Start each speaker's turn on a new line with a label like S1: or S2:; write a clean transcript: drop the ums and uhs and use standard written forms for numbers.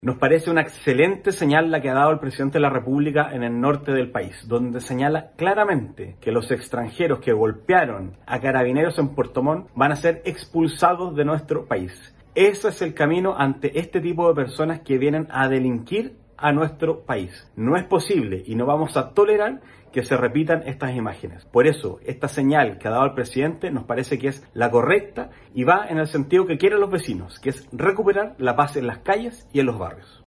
S1: Nos parece una excelente señal la que ha dado el presidente de la República en el norte del país, donde señala claramente que los extranjeros que golpearon a carabineros en Puerto Montt van a ser expulsados de nuestro país. Ese es el camino ante este tipo de personas que vienen a delinquir a nuestro país. No es posible y no vamos a tolerar que se repitan estas imágenes. Por eso, esta señal que ha dado el presidente nos parece que es la correcta y va en el sentido que quieren los vecinos, que es recuperar la paz en las calles y en los barrios.